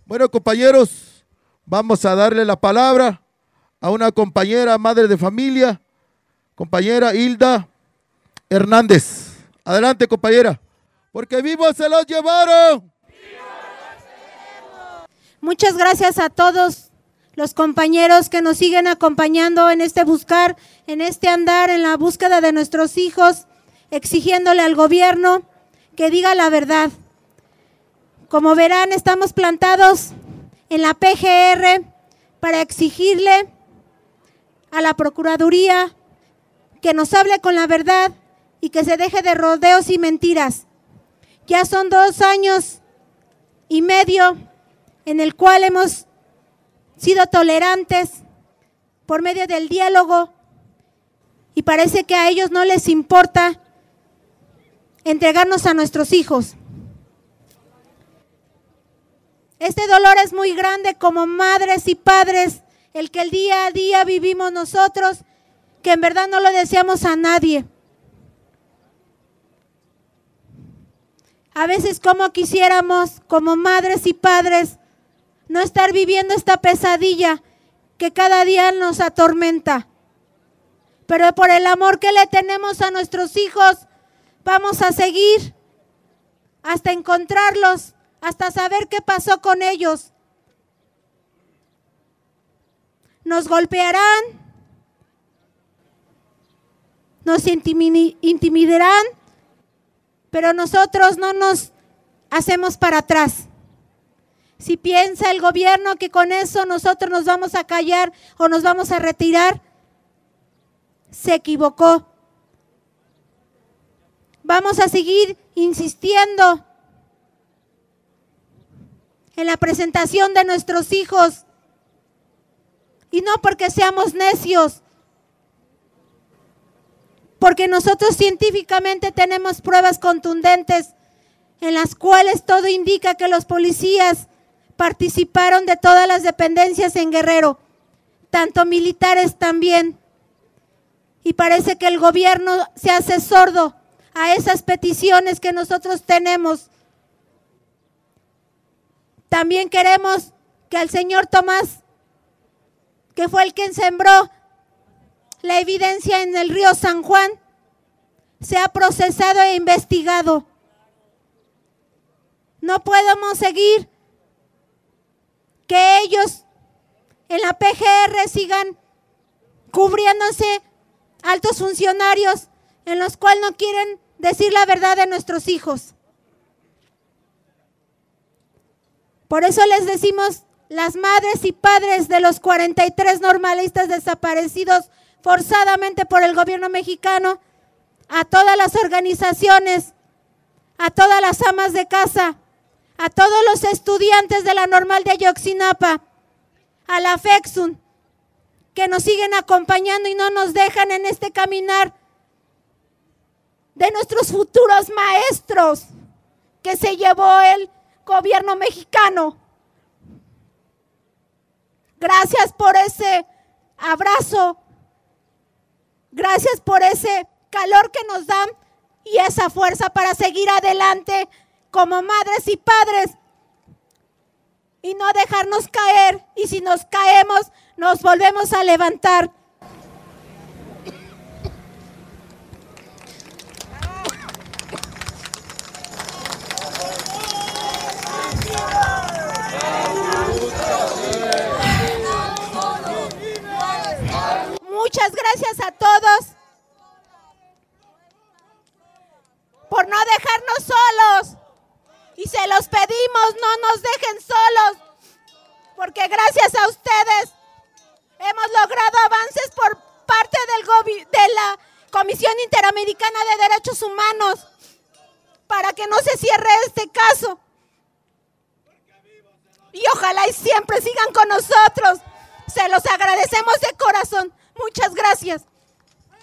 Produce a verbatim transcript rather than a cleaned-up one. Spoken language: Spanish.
Bueno, compañeros, vamos a darle la palabra a una compañera, madre de familia, compañera Hilda Hernández. Adelante, compañera. Porque vivos se los llevaron. Muchas gracias a todos los compañeros que nos siguen acompañando en este buscar, en este andar, en la búsqueda de nuestros hijos, exigiéndole al gobierno que diga la verdad. Como verán, estamos plantados en la P G R para exigirle a la Procuraduría que nos hable con la verdad y que se deje de rodeos y mentiras. Ya son dos años y medio en el cual hemos sido tolerantes por medio del diálogo y parece que a ellos no les importa entregarnos a nuestros hijos. Este dolor es muy grande como madres y padres, el que el día a día vivimos nosotros, que en verdad no lo deseamos a nadie. A veces como quisiéramos, como madres y padres, no estar viviendo esta pesadilla que cada día nos atormenta. Pero por el amor que le tenemos a nuestros hijos, vamos a seguir hasta encontrarlos, hasta saber qué pasó con ellos. Nos golpearán, nos intimidarán, pero nosotros no nos hacemos para atrás. Si piensa el gobierno que con eso nosotros nos vamos a callar o nos vamos a retirar, se equivocó. Vamos a seguir insistiendo en la presentación de nuestros hijos y no porque seamos necios, porque nosotros científicamente tenemos pruebas contundentes en las cuales todo indica que los policías participaron de todas las dependencias en Guerrero, tanto militares también, y parece que el gobierno se hace sordo a esas peticiones que nosotros tenemos. También queremos que el señor Tomás, que fue el quien sembró la evidencia en el río San Juan, sea procesado e investigado. No podemos seguir que ellos en la P G R sigan cubriéndose altos funcionarios en los cuales no quieren decir la verdad de nuestros hijos. Por eso les decimos, las madres y padres de los cuarenta y tres normalistas desaparecidos forzadamente por el gobierno mexicano, a todas las organizaciones, a todas las amas de casa, a todos los estudiantes de la Normal de Ayotzinapa, a la FEXUN, que nos siguen acompañando y no nos dejan en este caminar de nuestros futuros maestros que se llevó el gobierno mexicano. Gracias por ese abrazo, gracias por ese calor que nos dan y esa fuerza para seguir adelante como madres y padres y no dejarnos caer, y si nos caemos nos volvemos a levantar. Muchas gracias a todos por no dejarnos solos, y se los pedimos, no nos dejen solos, porque gracias a ustedes hemos logrado avances por parte del gobi- de la Comisión Interamericana de Derechos Humanos para que no se cierre este caso, y ojalá y siempre sigan con nosotros. Se los agradecemos de corazón. Muchas gracias.